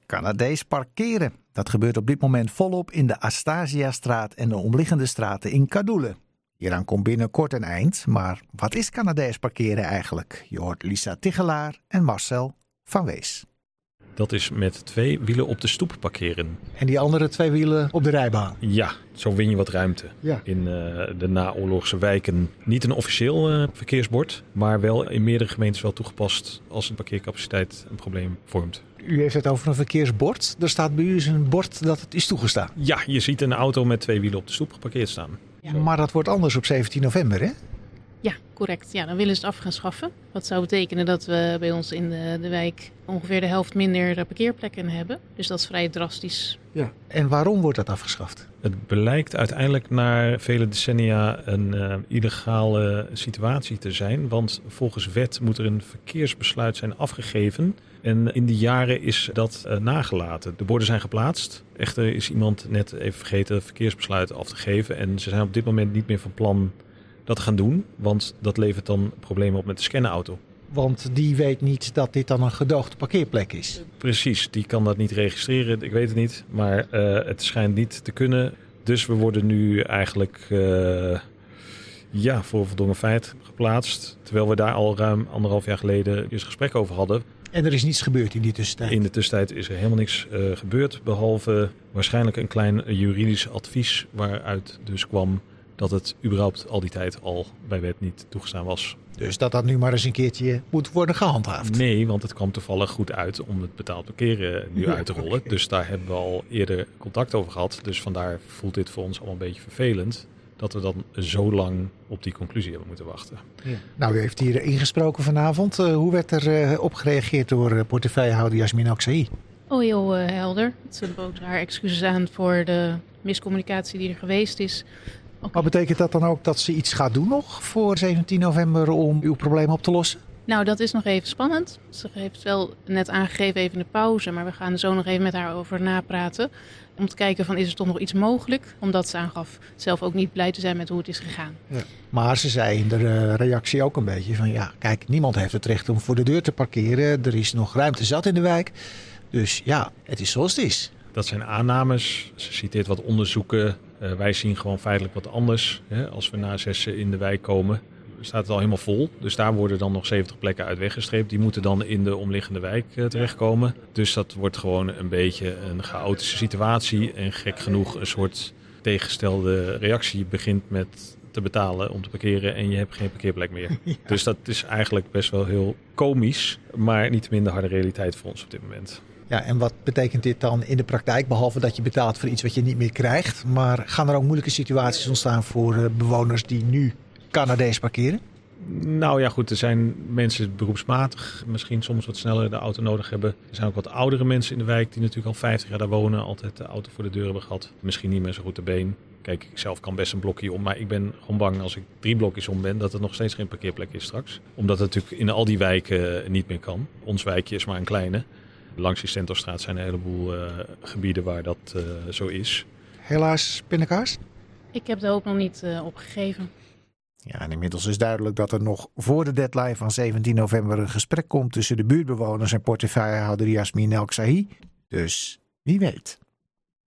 Canadees parkeren. Dat gebeurt op dit moment volop in de Astasia-straat en de omliggende straten in Kadoelen. Hieraan komt binnenkort een eind, maar wat is Canadees parkeren eigenlijk? Je hoort Lisa Tigelaar en Marcel van Wees. Dat is met 2 wielen op de stoep parkeren. En die andere 2 wielen op de rijbaan? Ja, zo win je wat ruimte in de naoorlogse wijken. Niet een officieel verkeersbord, maar wel in meerdere gemeentes wel toegepast als een parkeercapaciteit een probleem vormt. U heeft het over een verkeersbord. Er staat bij u dus een bord dat het is toegestaan. Ja, je ziet een auto met 2 wielen op de stoep geparkeerd staan. Ja. Maar dat wordt anders op 17 november, hè? Ja, correct. Ja, dan willen ze het af gaan schaffen. Wat zou betekenen dat we bij ons in de wijk ongeveer de helft minder parkeerplekken hebben. Dus dat is vrij drastisch. Ja. En waarom wordt dat afgeschaft? Het blijkt uiteindelijk na vele decennia een illegale situatie te zijn. Want volgens wet moet er een verkeersbesluit zijn afgegeven. En in die jaren is dat nagelaten. De borden zijn geplaatst. Echter is iemand net even vergeten het verkeersbesluit af te geven. En ze zijn op dit moment niet meer van plan dat te gaan doen. Want dat levert dan problemen op met de scannenauto. Want die weet niet dat dit dan een gedoogde parkeerplek is. Precies, die kan dat niet registreren. Ik weet het niet, maar het schijnt niet te kunnen. Dus we worden nu eigenlijk voor voldongen feit geplaatst. Terwijl we daar al ruim 1,5 jaar geleden eens gesprek over hadden. En er is niets gebeurd in die tussentijd? In de tussentijd is er helemaal niks gebeurd. Behalve waarschijnlijk een klein juridisch advies waaruit dus kwam dat het überhaupt al die tijd al bij wet niet toegestaan was. Dus dat nu maar eens een keertje moet worden gehandhaafd? Nee, want het kwam toevallig goed uit om het betaald parkeren nu uit te rollen. Dus daar hebben we al eerder contact over gehad. Dus vandaar voelt dit voor ons allemaal een beetje vervelend dat we dan zo lang op die conclusie hebben moeten wachten. Ja. Nou, u heeft hier ingesproken vanavond. Hoe werd er op gereageerd door portefeuillehouder Yasmin Aksahi? Oh, heel helder. Ze bood haar excuses aan voor de miscommunicatie die er geweest is. Okay. Maar betekent dat dan ook dat ze iets gaat doen nog voor 17 november om uw probleem op te lossen? Nou, dat is nog even spannend. Ze heeft wel net aangegeven even een pauze, maar we gaan er zo nog even met haar over napraten. Om te kijken van is er toch nog iets mogelijk? Omdat ze aangaf zelf ook niet blij te zijn met hoe het is gegaan. Ja. Maar ze zei in de reactie ook een beetje van ja, kijk, niemand heeft het recht om voor de deur te parkeren. Er is nog ruimte zat in de wijk. Dus ja, het is zoals het is. Dat zijn aannames. Ze citeert wat onderzoeken. Wij zien gewoon feitelijk wat anders. Als we na 6 in de wijk komen, staat het al helemaal vol. Dus daar worden dan nog 70 plekken uit weggestreept. Die moeten dan in de omliggende wijk terechtkomen. Dus dat wordt gewoon een beetje een chaotische situatie. En gek genoeg een soort tegengestelde reactie. Je begint met te betalen om te parkeren en je hebt geen parkeerplek meer. Ja. Dus dat is eigenlijk best wel heel komisch. Maar niet minder harde realiteit voor ons op dit moment. Ja, en wat betekent dit dan in de praktijk? Behalve dat je betaalt voor iets wat je niet meer krijgt. Maar gaan er ook moeilijke situaties ontstaan voor bewoners die nu Canadees parkeren? Nou ja, goed. Er zijn mensen beroepsmatig misschien soms wat sneller de auto nodig hebben. Er zijn ook wat oudere mensen in de wijk die natuurlijk al 50 jaar daar wonen. Altijd de auto voor de deur hebben gehad. Misschien niet meer zo goed te been. Kijk, ik zelf kan best een blokje om. Maar ik ben gewoon bang als ik 3 blokjes om ben dat er nog steeds geen parkeerplek is straks. Omdat het natuurlijk in al die wijken niet meer kan. Ons wijkje is maar een kleine. Langs die Stentorstraat zijn een heleboel gebieden waar dat zo is. Helaas pindakaas? Ik heb de hoop nog niet opgegeven. Ja, en inmiddels is duidelijk dat er nog voor de deadline van 17 november een gesprek komt tussen de buurtbewoners en portefeuillehouder Yasmin Aksahi. Dus wie weet.